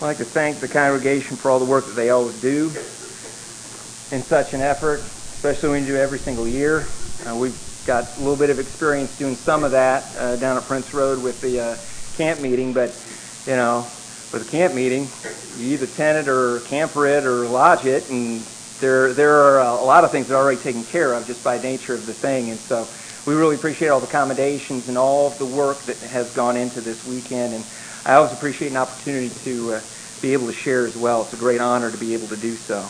I'd like to thank the congregation for all the work that they always do in such an effort, especially when you do every single year. We've got a little bit of experience doing some of that down at Prince Road with the camp meeting, but, you know, with a camp meeting, you either tent it or camper it or lodge it, and there are a lot of things that are already taken care of just by nature of the thing, and so we really appreciate all the accommodations and all of the work that has gone into this weekend, and I always appreciate an opportunity to be able to share as well. It's a great honor to be able to do so.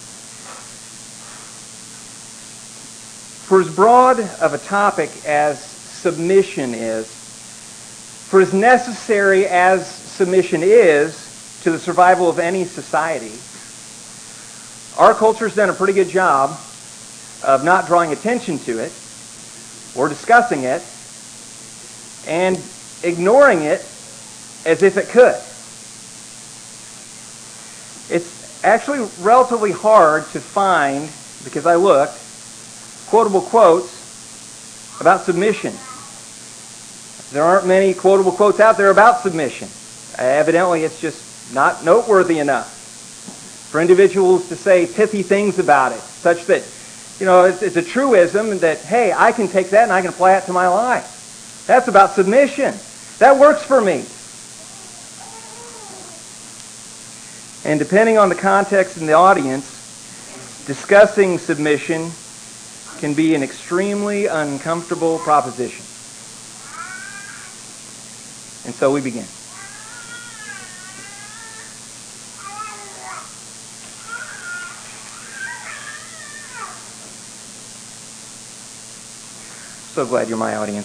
For as broad of a topic as submission is, for as necessary as submission is to the survival of any society, our culture's done a pretty good job of not drawing attention to it or discussing it and ignoring it as if it could. It's actually relatively hard to find, because I looked, quotable quotes about submission. There aren't many quotable quotes out there about submission. Evidently, it's just not noteworthy enough for individuals to say pithy things about it, such that, you know, it's a truism that, hey, I can take that and I can apply it to my life. That's about submission. That works for me. And depending on the context and the audience, discussing submission can be an extremely uncomfortable proposition. And so we begin. So glad you're my audience.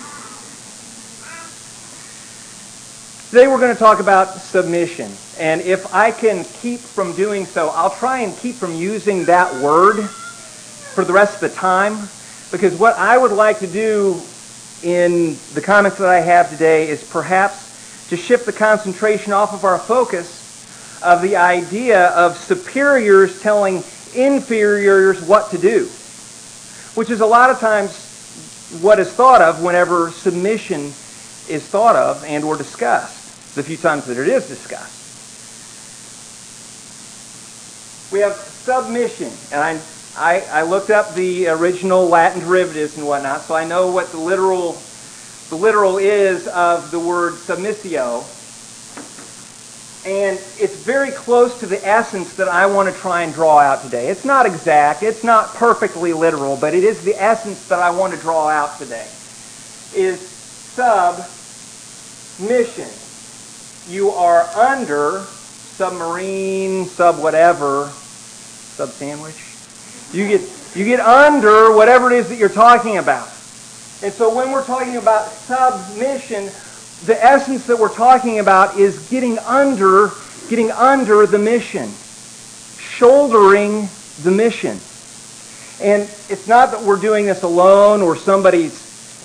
Today we're going to talk about submission. And if I can keep from doing so, I'll try and keep from using that word for the rest of the time. Because what I would like to do in the comments that I have today is perhaps to shift the concentration off of our focus of the idea of superiors telling inferiors what to do, which is a lot of times what is thought of whenever submission is thought of and or discussed, the few times that it is discussed. We have submission, and I looked up the original Latin derivatives and whatnot, so I know what the literal is of the word submissio, and it's very close to the essence that I want to try and draw out today. It's not exact, it's not perfectly literal, but it is the essence that I want to draw out today, is submission. You are under, submarine, sub-whatever, sub-sandwich. You get under whatever it is that you're talking about. And so when we're talking about submission, the essence that we're talking about is getting under the mission, shouldering the mission. And it's not that we're doing this alone or somebody's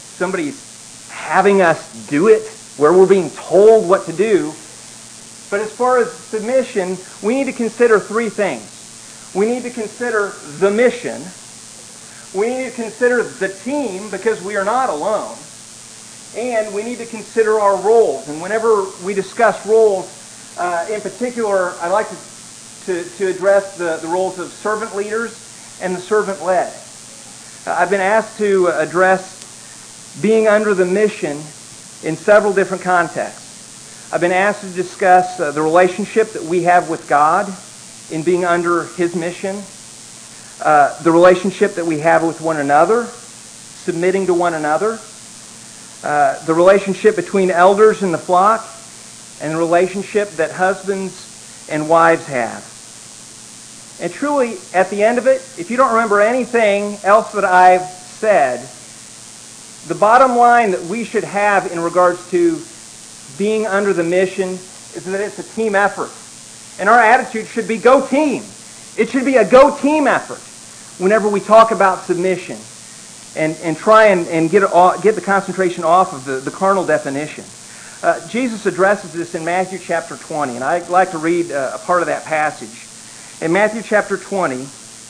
having us do it, where we're being told what to do. But as far as submission, we need to consider three things. We need to consider the mission. We need to consider the team, because we are not alone. And we need to consider our roles. And whenever we discuss roles, in particular, I'd like to address the roles of servant leaders and the servant-led. I've been asked to address being under the mission in several different contexts. I've been asked to discuss the relationship that we have with God in being under His mission, the relationship that we have with one another, submitting to one another, the relationship between elders in the flock, and the relationship that husbands and wives have. And truly, at the end of it, if you don't remember anything else that I've said, the bottom line that we should have in regards to being under the mission is that it's a team effort. And our attitude should be go team. It should be a go team effort whenever we talk about submission and try and get the concentration off of the carnal definition. Jesus addresses this in Matthew chapter 20, and I'd like to read a part of that passage. In Matthew chapter 20,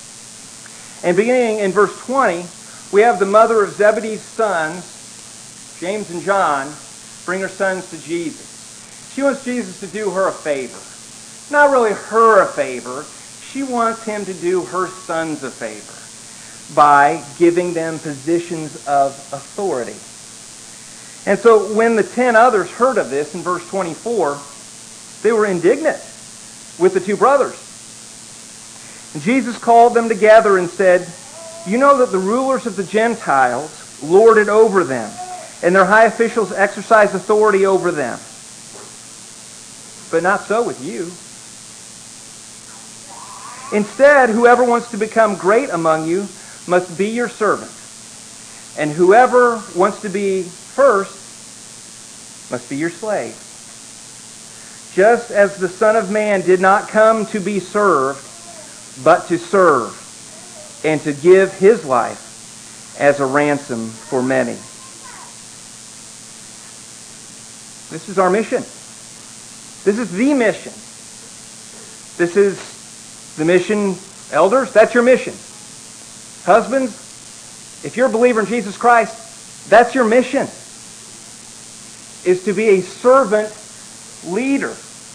and beginning in verse 20, we have the mother of Zebedee's sons, James and John, bring her sons to Jesus. She wants Jesus to do her a favor. not really her a favor. She wants him to do her sons a favor by giving them positions of authority. And so when the 10 others heard of this in verse 24, they were indignant with the two brothers. And Jesus called them together and said, "You know that the rulers of the Gentiles lord it over them, and their high officials exercise authority over them. But not so with you. Instead, whoever wants to become great among you must be your servant, and whoever wants to be first must be your slave. Just as the Son of Man did not come to be served, but to serve, and to give his life as a ransom for many." This is our mission. This is the mission. This is the mission, elders, that's your mission. Husbands, if you're a believer in Jesus Christ, that's your mission, is to be a servant leader.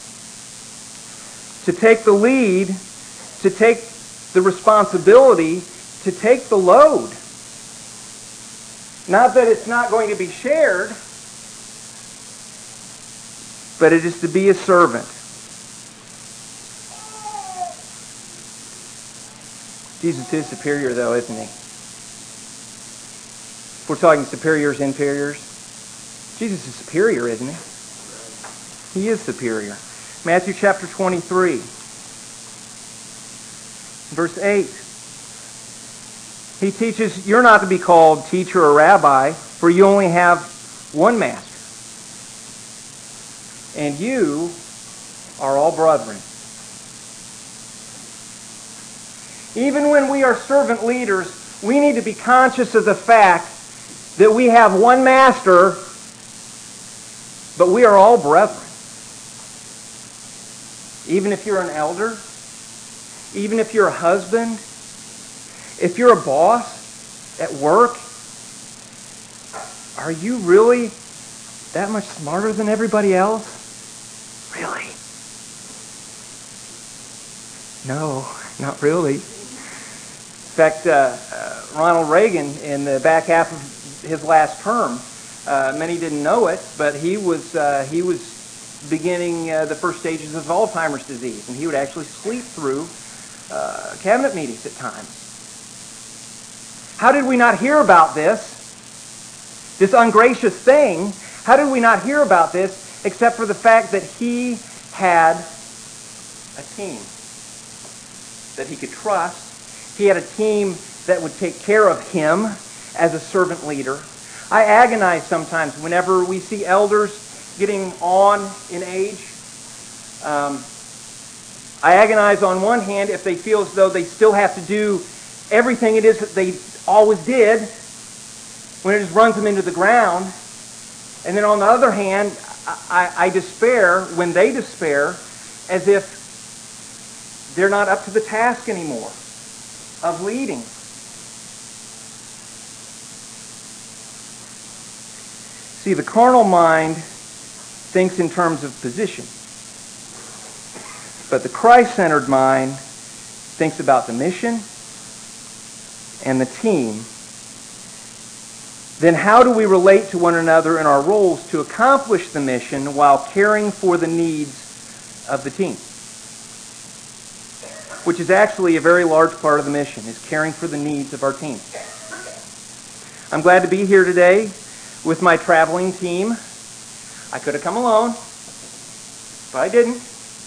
To take the lead, to take the responsibility, to take the load. Not that it's not going to be shared, but it is to be a servant. Jesus is superior, though, isn't he? If we're talking superiors, inferiors, Jesus is superior, isn't he? He is superior. Matthew chapter 23, verse 8. He teaches, "You're not to be called teacher or rabbi, for you only have one master. And you are all brethren." Even when we are servant leaders, we need to be conscious of the fact that we have one master, but we are all brethren. Even if you're an elder, even if you're a husband, if you're a boss at work, are you really that much smarter than everybody else? Really? No, not really. In fact, Ronald Reagan, in the back half of his last term, many didn't know it, but he was beginning the first stages of Alzheimer's disease, and he would actually sleep through cabinet meetings at times. How did we not hear about this ungracious thing? How did we not hear about this except for the fact that he had a team that he could trust? He had a team that would take care of him as a servant leader. I agonize sometimes whenever we see elders getting on in age. I agonize on one hand if they feel as though they still have to do everything it is that they always did, when it just runs them into the ground. And then on the other hand, I despair when they despair, as if they're not up to the task anymore of leading. See, the carnal mind thinks in terms of position, but the Christ-centered mind thinks about the mission and the team. Then how do we relate to one another in our roles to accomplish the mission while caring for the needs of the team? Which is actually a very large part of the mission, is caring for the needs of our team. I'm glad to be here today with my traveling team. I could have come alone, but I didn't.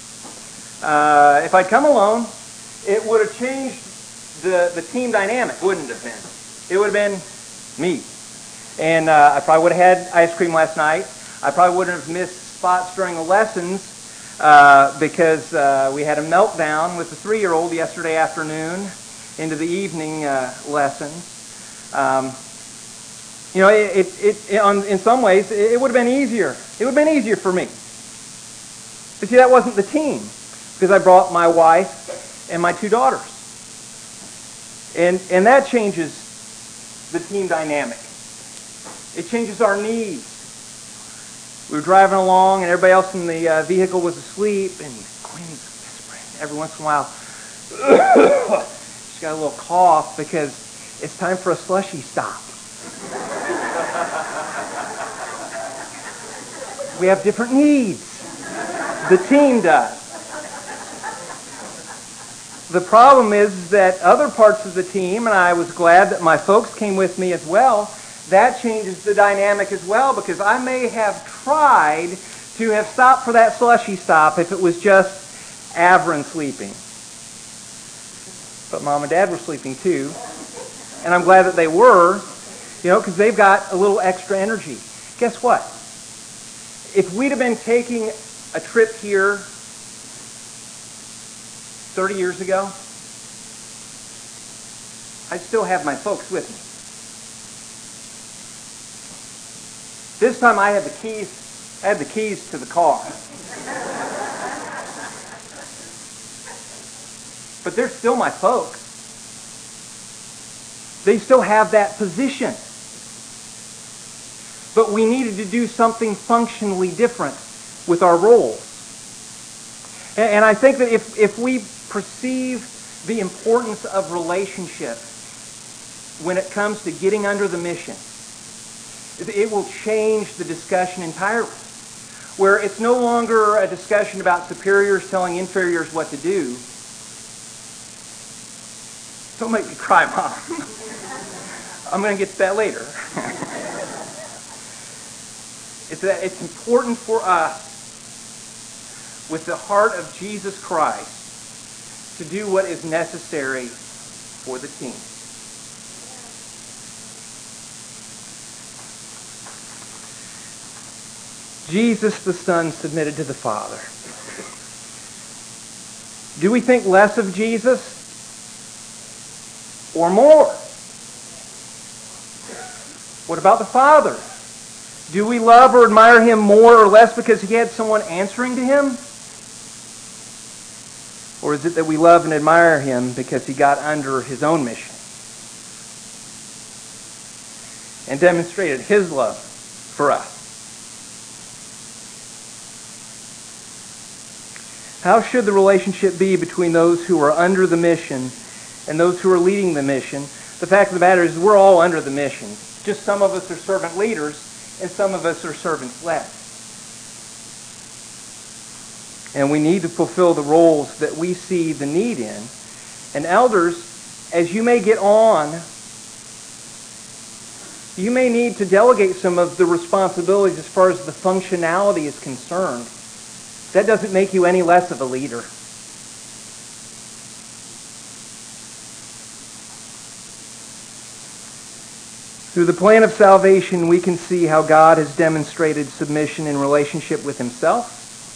If I'd come alone, it would have changed the team dynamic, wouldn't it have been? It would have been me. And I probably would have had ice cream last night. I probably wouldn't have missed spots during the lessons because we had a meltdown with the 3-year-old yesterday afternoon into the evening lessons. In some ways, it would have been easier. It would have been easier for me. But see, that wasn't the team, because I brought my wife and my 2 daughters. And that changes the team dynamic. It changes our needs. We were driving along, and everybody else in the vehicle was asleep, and Quinn's best friend. Every once in a while, she's got a little cough because it's time for a slushy stop. We have different needs. The team does. The problem is that other parts of the team, and I was glad that my folks came with me as well, that changes the dynamic as well, because I may have tried to have stopped for that slushy stop if it was just Avron sleeping. But Mom and Dad were sleeping too. And I'm glad that they were, because they've got a little extra energy. Guess what? If we'd have been taking a trip here 30 years ago, I'd still have my folks with me. This time I had the keys to the car. But they're still my folks. They still have that position. But we needed to do something functionally different with our roles. And I think that if we perceive the importance of relationship when it comes to getting under the mission, it will change the discussion entirely. Where it's no longer a discussion about superiors telling inferiors what to do. Don't make me cry, Mom. I'm going to get to that later. It's important for us, with the heart of Jesus Christ, to do what is necessary for the team. Jesus the Son submitted to the Father. Do we think less of Jesus or more? What about the Father? Do we love or admire Him more or less because He had someone answering to Him? Or is it that we love and admire Him because He got under His own mission and demonstrated His love for us? How should the relationship be between those who are under the mission and those who are leading the mission? The fact of the matter is we're all under the mission. Just some of us are servant leaders and some of us are servants led. And we need to fulfill the roles that we see the need in. And elders, as you may get on, you may need to delegate some of the responsibilities as far as the functionality is concerned. That doesn't make you any less of a leader. Through the plan of salvation, we can see how God has demonstrated submission in relationship with Himself,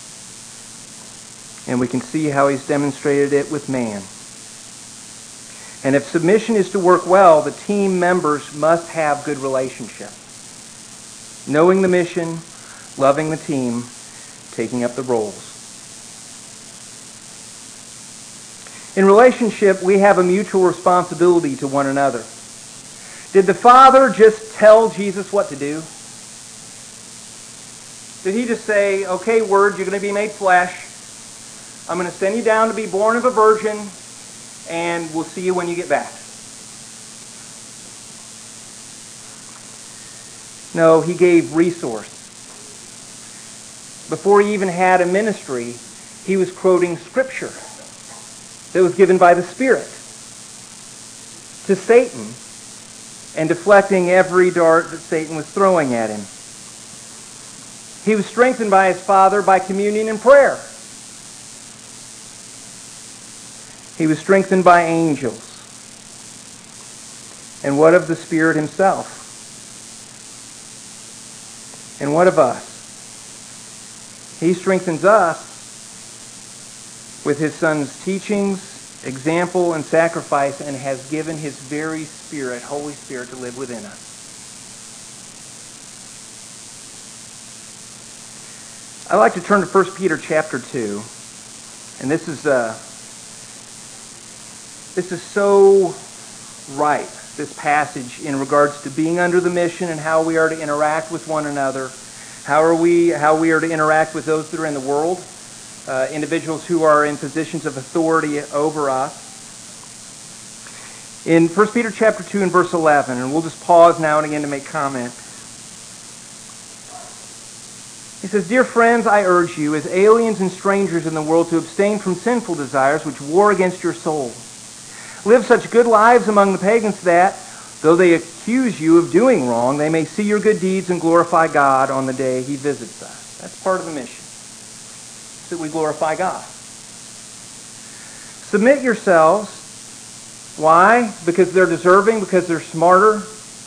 and we can see how He's demonstrated it with man. And if submission is to work well, the team members must have good relationship. Knowing the mission, loving the team, taking up the roles. In relationship, we have a mutual responsibility to one another. Did the Father just tell Jesus what to do? Did He just say, okay, Word, you're going to be made flesh. I'm going to send you down to be born of a virgin, and we'll see you when you get back? No, He gave resource. Before He even had a ministry, He was quoting Scripture that was given by the Spirit to Satan and deflecting every dart that Satan was throwing at Him. He was strengthened by His Father by communion and prayer. He was strengthened by angels. And what of the Spirit Himself? And what of us? He strengthens us with His Son's teachings, example, and sacrifice, and has given His very Spirit, Holy Spirit, to live within us. I'd like to turn to 1 Peter chapter 2. And this is so ripe, this passage, in regards to being under the mission and how we are to interact with one another, how we are to interact with those that are in the world, individuals who are in positions of authority over us. In 1 Peter chapter 2 and verse 11, and we'll just pause now and again to make comment. He says, "Dear friends, I urge you, as aliens and strangers in the world, to abstain from sinful desires which war against your soul. Live such good lives among the pagans that, though they accuse you of doing wrong, they may see your good deeds and glorify God on the day He visits us." That's part of the mission, that we glorify God. Submit yourselves. Why? Because they're deserving, because they're smarter.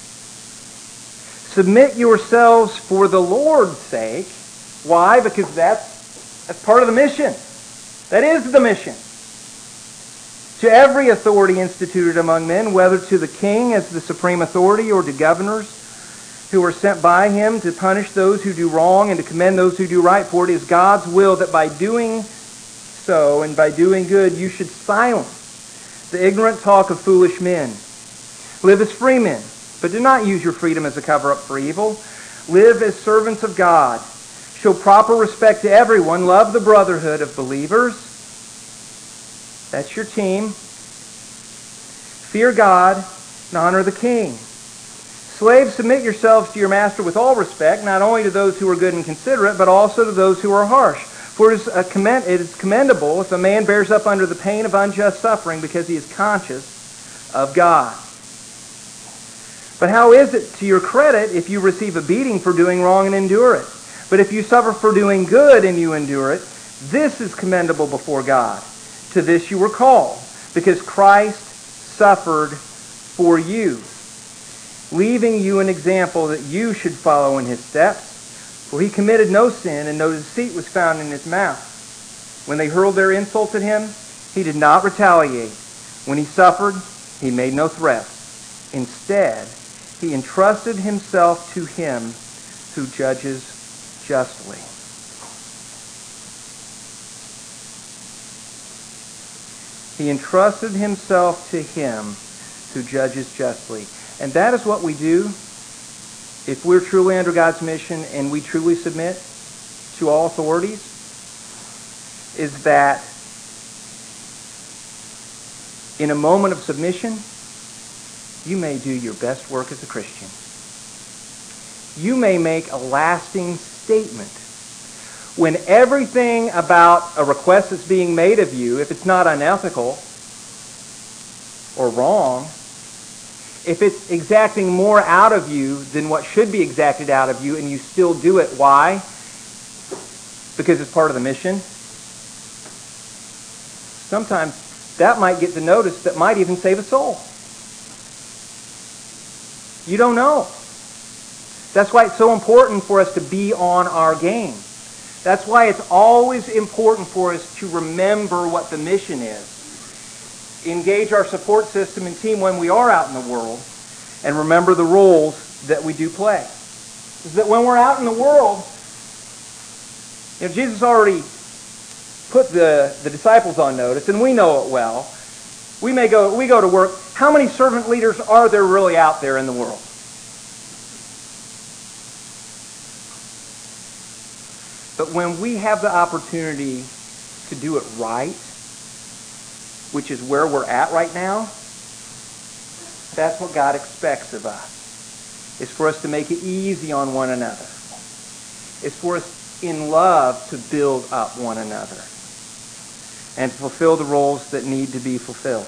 Submit yourselves for the Lord's sake. Why? Because that's part of the mission. That is the mission. To every authority instituted among men, whether to the king as the supreme authority or to governors who are sent by him to punish those who do wrong and to commend those who do right. For it is God's will that by doing so and by doing good you should silence the ignorant talk of foolish men. Live as free men, but do not use your freedom as a cover-up for evil. Live as servants of God. Show proper respect to everyone. Love the brotherhood of believers. That's your team. Fear God and honor the king. Slaves, submit yourselves to your master with all respect, not only to those who are good and considerate, but also to those who are harsh. For it is commendable if a man bears up under the pain of unjust suffering because he is conscious of God. But how is it to your credit if you receive a beating for doing wrong and endure it? But if you suffer for doing good and you endure it, this is commendable before God. To this you were called, because Christ suffered for you, leaving you an example that you should follow in His steps. For He committed no sin, and no deceit was found in His mouth. When they hurled their insults at Him, He did not retaliate. When He suffered, He made no threats. Instead, He entrusted Himself to Him who judges justly. He entrusted Himself to Him who judges justly. And that is what we do if we're truly under God's mission and we truly submit to all authorities, is that in a moment of submission, you may do your best work as a Christian. You may make a lasting statement. When everything about a request that's being made of you, if it's not unethical or wrong, if it's exacting more out of you than what should be exacted out of you, and you still do it, why? Because it's part of the mission. Sometimes that might get the notice that might even save a soul. You don't know. That's why it's so important for us to be on our game. That's why it's always important for us to remember what the mission is. Engage our support system and team when we are out in the world, and remember the roles that we do play. Is that when we're out in the world, Jesus already put the disciples on notice, and we know it well. We go to work. How many servant leaders are there really out there in the world? But when we have the opportunity to do it right, which is where we're at right now, that's what God expects of us. It's for us to make it easy on one another. It's for us in love to build up one another and to fulfill the roles that need to be fulfilled.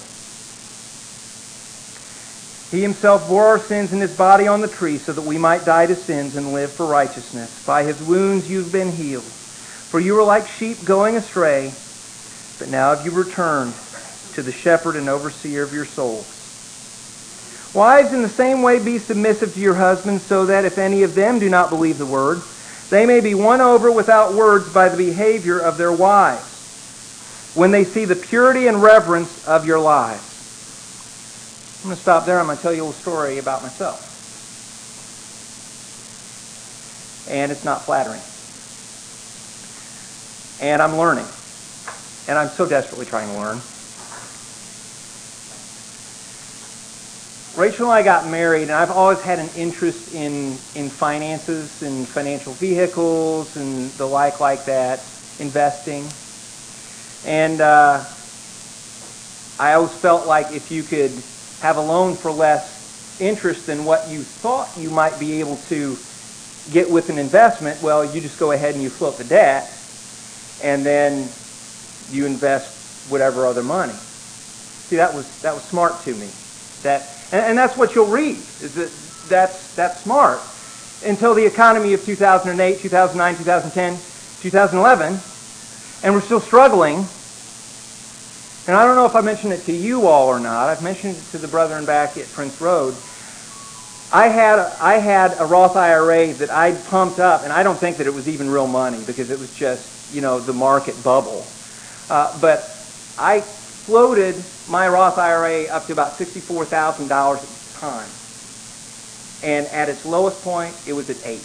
He Himself bore our sins in His body on the tree so that we might die to sins and live for righteousness. By His wounds you've been healed. For you were like sheep going astray, but now have you returned to the shepherd and overseer of your souls. Wives, in the same way be submissive to your husbands, so that if any of them do not believe the word, they may be won over without words by the behavior of their wives, when they see the purity and reverence of your lives. I'm going to stop there. I'm going to tell you a little story about myself. And it's not flattering. And I'm learning. And I'm so desperately trying to learn. Rachel and I got married, and I've always had an interest in finances and financial vehicles and the like that, investing. And I always felt like if you could have a loan for less interest than what you thought you might be able to get with an investment, well, you just go ahead and you float the debt, and then you invest whatever other money. See, that was smart to me. And that's what you'll read, is that's smart. Until the economy of 2008, 2009, 2010, 2011, and we're still struggling. And I don't know if I mentioned it to you all or not. I've mentioned it to the brethren back at Prince Road. I had a Roth IRA that I'd pumped up, and I don't think that it was even real money because it was just, the market bubble. But I floated my Roth IRA up to about $64,000 at the time. And at its lowest point, it was at 8.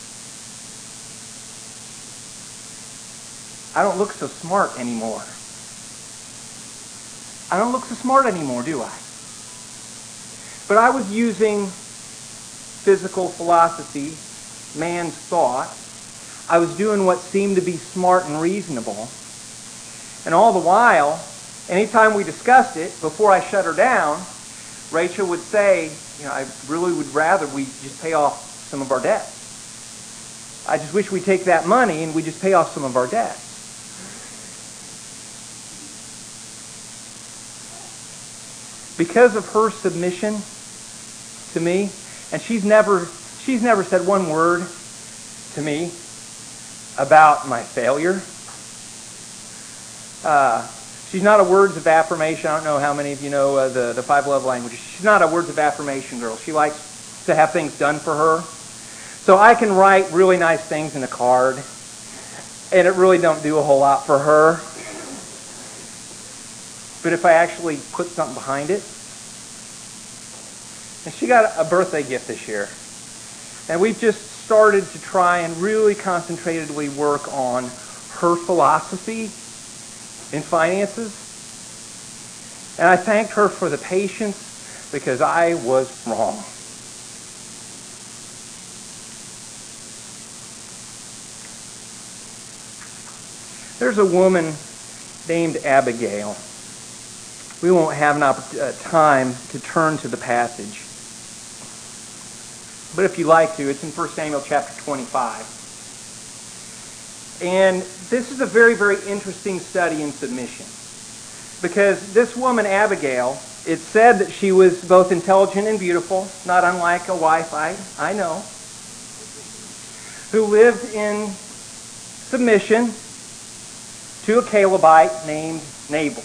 I don't look so smart anymore. I don't look so smart anymore, do I? But I was using physical philosophy, man's thought. I was doing what seemed to be smart and reasonable. And all the while, anytime we discussed it, before I shut her down, Rachel would say, I really would rather we just pay off some of our debt. I just wish we'd take that money and we just pay off some of our debt. Because of her submission to me, and she's never said one word to me about my failure. She's not a words of affirmation. I don't know how many of you know the 5 love languages. She's not a words of affirmation girl. She likes to have things done for her. So I can write really nice things in a card, and it really don't do a whole lot for her. But if I actually put something behind it, and she got a birthday gift this year, and we've just started to try and really concentratedly work on her philosophy in finances. And I thanked her for the patience because I was wrong. There's a woman named Abigail. We won't have time to turn to the passage. But if you like to, it's in 1 Samuel chapter 25. And this is a very, very interesting study in submission. Because this woman, Abigail, it's said that she was both intelligent and beautiful, not unlike a wife I know, who lived in submission to a Calebite named Nabal.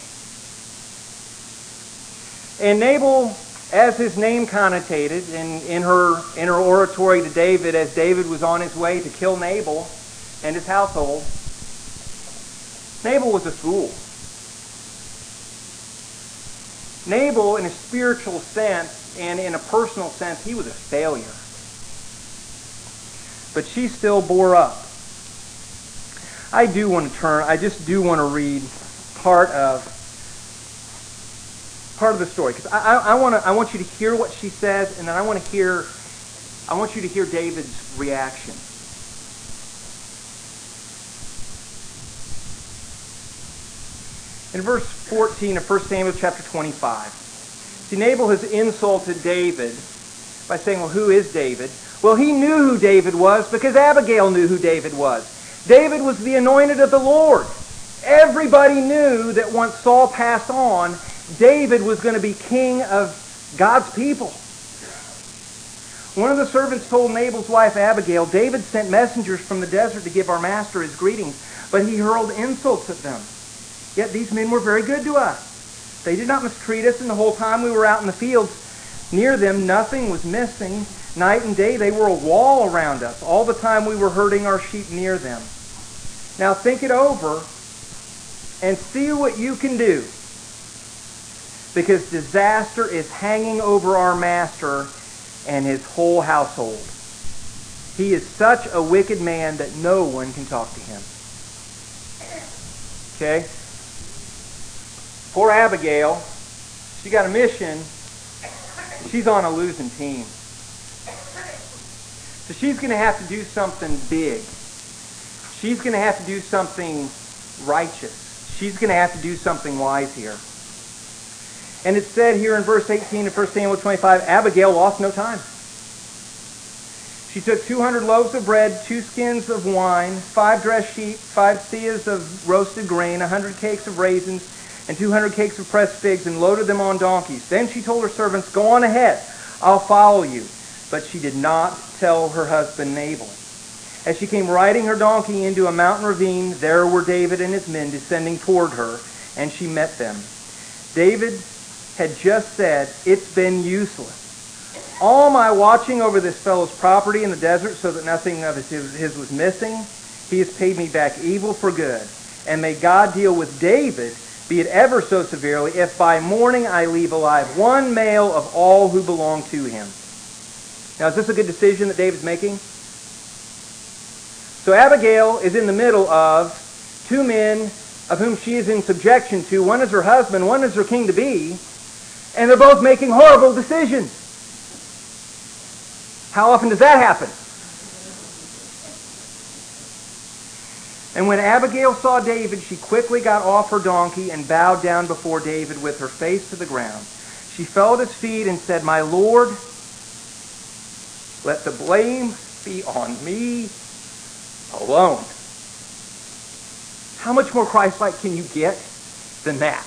And Nabal, as his name connotated in her oratory to David, as David was on his way to kill Nabal and his household, Nabal was a fool. Nabal, in a spiritual sense and in a personal sense, he was a failure. But she still bore up. I just do want to read part of the story, because I want you to hear what she says, and then I want you to hear David's reaction. In verse 14 of 1 Samuel chapter 25, see, Nabal has insulted David by saying, well, who is David? Well, he knew who David was because Abigail knew who David was. David was the anointed of the Lord. Everybody knew that once Saul passed on, David was going to be king of God's people. One of the servants told Nabal's wife Abigail, David sent messengers from the desert to give our master his greetings, but he hurled insults at them. Yet these men were very good to us. They did not mistreat us, and the whole time we were out in the fields near them, nothing was missing. Night and day they were a wall around us, all the time we were herding our sheep near them. Now think it over and see what you can do, because disaster is hanging over our master and his whole household. He is such a wicked man that no one can talk to him. Okay? Poor Abigail, she got a mission. She's on a losing team. So she's going to have to do something big. She's going to have to do something righteous. she's going to have to do something wise here. And it's said here in verse 18 of 1 Samuel 25, Abigail lost no time. She took 200 loaves of bread, 2 skins of wine, 5 dressed sheep, 5 seahs of roasted grain, 100 cakes of raisins, and 200 cakes of pressed figs, and loaded them on donkeys. Then she told her servants, "Go on ahead, I'll follow you." But she did not tell her husband Nabal. As she came riding her donkey into a mountain ravine, there were David and his men descending toward her, and she met them. David had just said, "It's been useless. All my watching over this fellow's property in the desert so that nothing of his was missing, he has paid me back evil for good. And may God deal with David, be it ever so severely, if by morning I leave alive one male of all who belong to him." Now, is this a good decision that David's making? So Abigail is in the middle of 2 men of whom she is in subjection to. One is her husband, one is her king-to-be, and they're both making horrible decisions. How often does that happen? And when Abigail saw David, she quickly got off her donkey and bowed down before David with her face to the ground. She fell at his feet and said, "My Lord, let the blame be on me alone." How much more Christ-like can you get than that?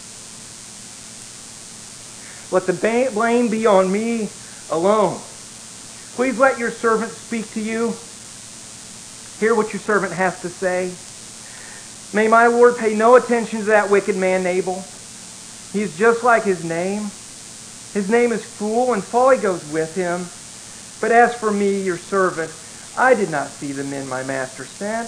Let the blame be on me alone. Please let your servant speak to you. Hear what your servant has to say. May my Lord pay no attention to that wicked man Nabal. He is just like his name. His name is Fool, and folly goes with him. But as for me, your servant, I did not see the men my master sent.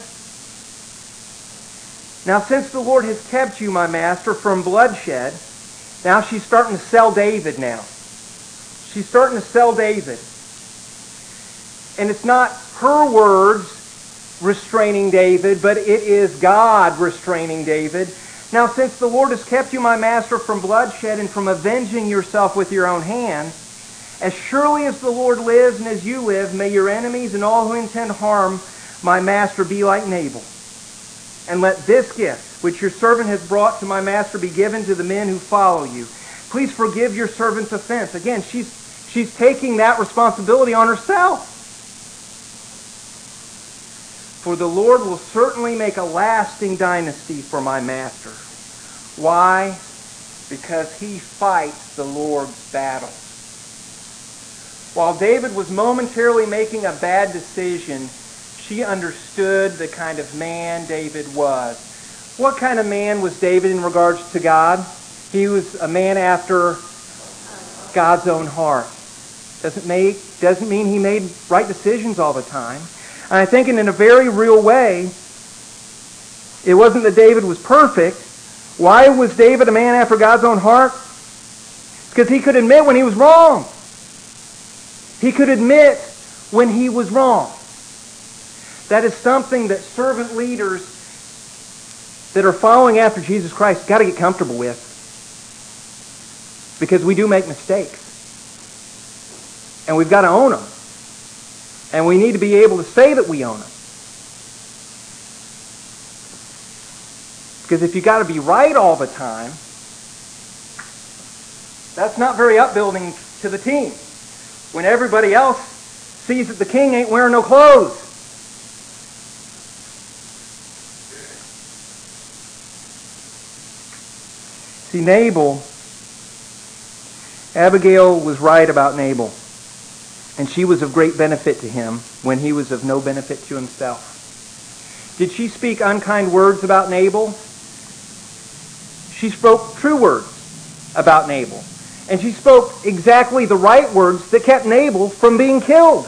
Now since the Lord has kept you, my master, from bloodshed, now she's starting to sell David now. She's starting to sell David. And it's not her words restraining David, but it is God restraining David. Now since the Lord has kept you, my master, from bloodshed and from avenging yourself with your own hand, as surely as the Lord lives and as you live, may your enemies and all who intend harm my master be like Nabal. And let this gift, which your servant has brought to my master, be given to the men who follow you. Please forgive your servant's offense. Again, she's taking that responsibility on herself. For the Lord will certainly make a lasting dynasty for my master. Why? Because he fights the Lord's battles. While David was momentarily making a bad decision, she understood the kind of man David was. What kind of man was David in regards to God? He was a man after God's own heart. Doesn't mean he made right decisions all the time. And I think in a very real way, it wasn't that David was perfect. Why was David a man after God's own heart? Because he could admit when he was wrong. He could admit when he was wrong. That is something that servant leaders that are following after Jesus Christ got to get comfortable with. Because we do make mistakes. And we've got to own them. And we need to be able to say that we own them. Because if you've got to be right all the time, that's not very upbuilding to the team. When everybody else sees that the king ain't wearing no clothes. See, Abigail was right about Nabal. And she was of great benefit to him when he was of no benefit to himself. Did she speak unkind words about Nabal? She spoke true words about Nabal. And she spoke exactly the right words that kept Nabal from being killed.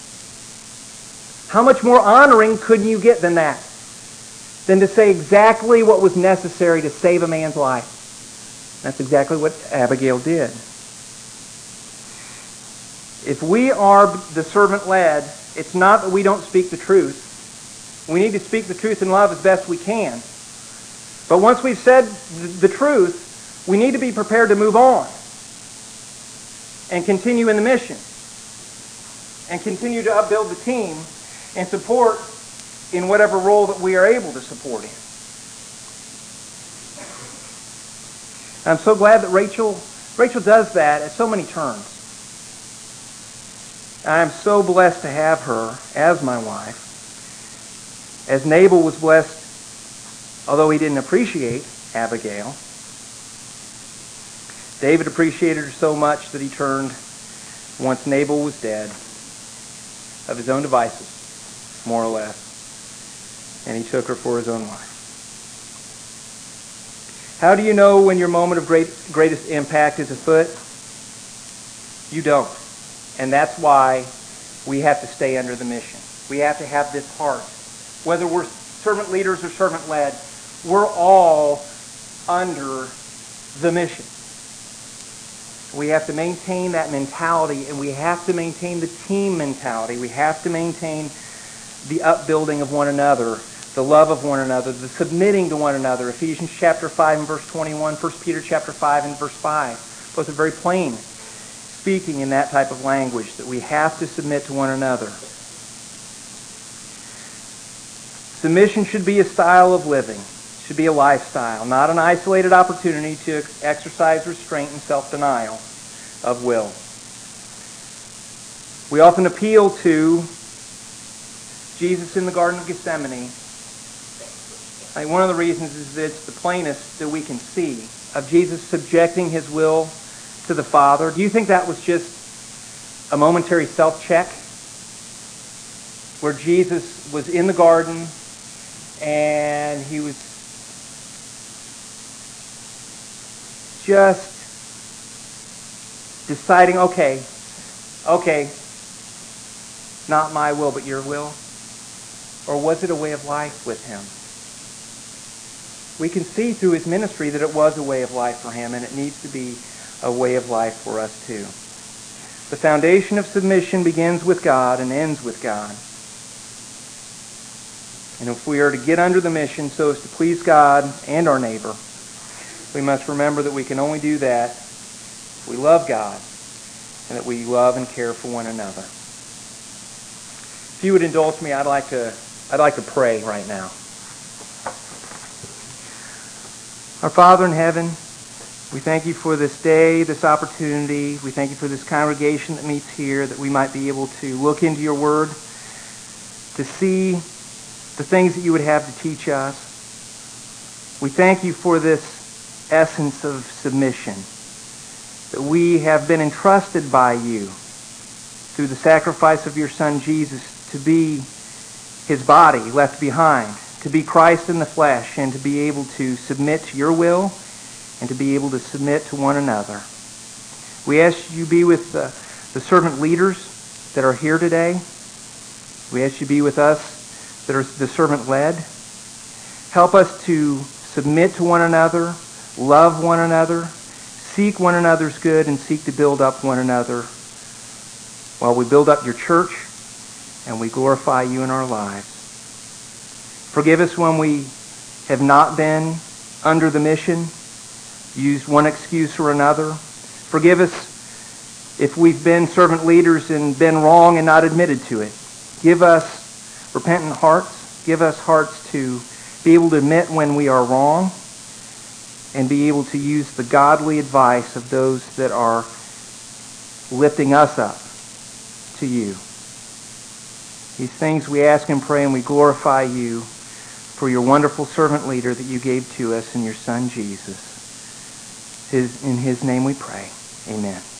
How much more honoring could you get than that? Than to say exactly what was necessary to save a man's life. That's exactly what Abigail did. If we are the servant-led, it's not that we don't speak the truth. We need to speak the truth in love as best we can. But once we've said the truth, we need to be prepared to move on and continue in the mission and continue to upbuild the team and support in whatever role that we are able to support in. I'm so glad that Rachel does that at so many turns. I'm so blessed to have her as my wife. As Nabal was blessed, although he didn't appreciate Abigail, David appreciated her so much that he turned, once Nabal was dead, of his own devices, more or less, and he took her for his own wife. How do you know when your moment of greatest impact is afoot? You don't. And that's why we have to stay under the mission. We have to have this heart. Whether we're servant leaders or servant led, we're all under the mission. We have to maintain that mentality, and we have to maintain the team mentality. We have to maintain the upbuilding of one another, the love of one another, the submitting to one another. Ephesians chapter 5 and verse 21, 1 Peter chapter 5 and verse 5. Both are very plain, speaking in that type of language, that we have to submit to one another. Submission should be a style of living. It should be a lifestyle, not an isolated opportunity to exercise restraint and self-denial of will. We often appeal to Jesus in the Garden of Gethsemane. I think one of the reasons is that it's the plainest that we can see of Jesus subjecting his will to the Father. Do you think that was just a momentary self-check where Jesus was in the garden and he was just deciding, okay, not my will but your will? Or was it a way of life with him? We can see through his ministry that it was a way of life for him, and it needs to be a way of life for us too. The foundation of submission begins with God and ends with God. And if we are to get under the mission so as to please God and our neighbor, we must remember that we can only do that if we love God and that we love and care for one another. If you would indulge me, I'd like to pray right now. Our Father in heaven, we thank you for this day, this opportunity. We thank you for this congregation that meets here, that we might be able to look into your word, to see the things that you would have to teach us. We thank you for this essence of submission, that we have been entrusted by you through the sacrifice of your Son Jesus to be his body left behind, to be Christ in the flesh, and to be able to submit to your will and to be able to submit to one another. We ask you be with the servant leaders that are here today. We ask you be with us that are the servant-led. Help us to submit to one another, love one another, seek one another's good, and seek to build up one another while we build up your church and we glorify you in our lives. Forgive us when we have not been under the mission, used one excuse or another. Forgive us if we've been servant leaders and been wrong and not admitted to it. Give us repentant hearts. Give us hearts to be able to admit when we are wrong and be able to use the godly advice of those that are lifting us up to you. These things we ask and pray, and we glorify you for your wonderful servant leader that you gave to us in your Son Jesus. In his name we pray. Amen.